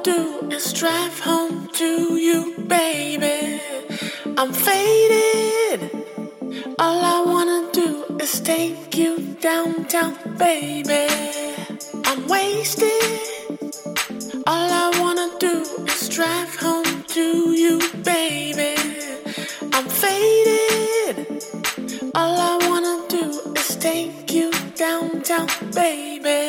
do is drive home to you, baby. I'm faded. All I wanna do is take you downtown, baby. I'm wasted. All I wanna do is drive home to you, baby. I'm faded. All I wanna do is take you downtown, baby.